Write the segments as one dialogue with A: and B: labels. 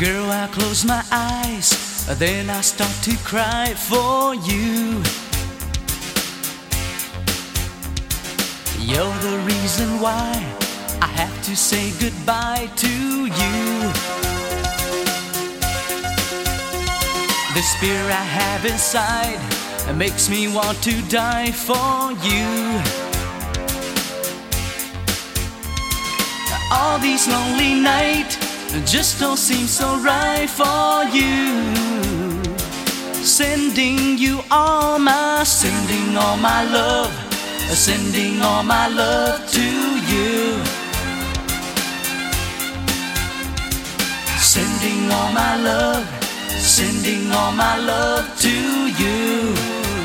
A: Girl, I close my eyes, then I start to cry for you. You're the reason why I have to say goodbye to you. The spirit I have inside makes me want to die for you. All these lonely nights just don't seem so right for you. Sending all my love, sending all my love to you. Sending all my love, sending all my love to you.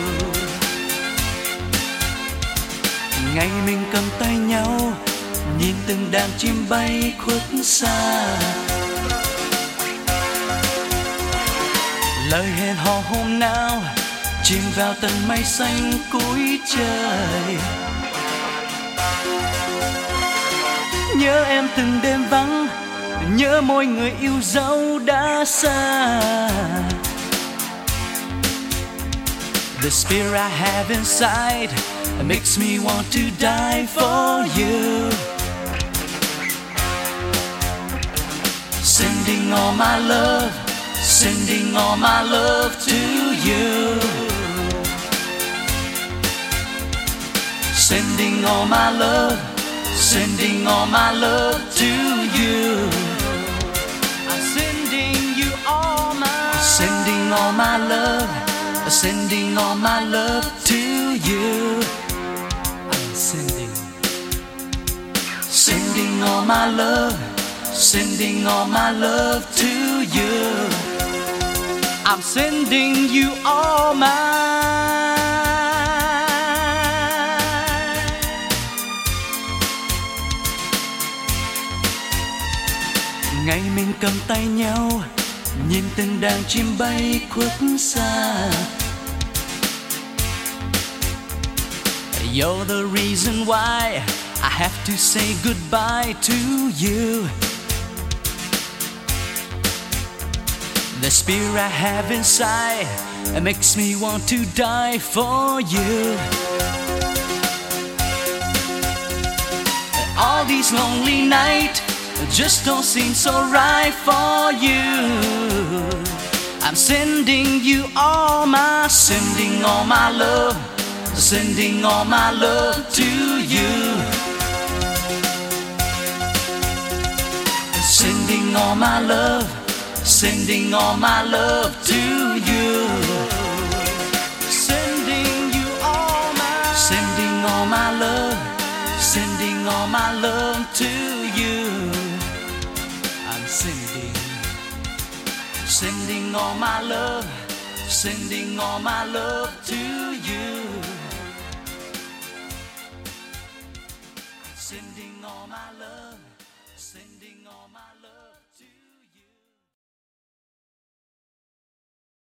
A: Ngày mình cầm tay nhau, nhìn từng đàn chim bay khuất xa. Lời hẹn hò hôm nào chìm vào tầng mây xanh cuối trời. Nhớ em từng đêm vắng, nhớ môi người yêu dấu đã xa. The spirit I have inside makes me want to die for you. Sending all my love, sending all my love to you. Sending all my love, sending all my love to you. I'm sending you all my, sending all my love, sending all my love to you. I'm sending all my love, sending all my love to you. I'm sending you all my. Ngày mình cầm tay nhau, nhìn từng đàn chim bay khuất xa. You're the reason why I have to say goodbye to you. The spirit I have inside makes me want to die for you. All these lonely nights just don't seem so right for you. I'm sending you all my, sending all my love, sending all my love to you. Sending all my love, sending all my love to you. Sending you all my, sending all my love, sending all my love to you. I'm sending all my love, sending all my love to you.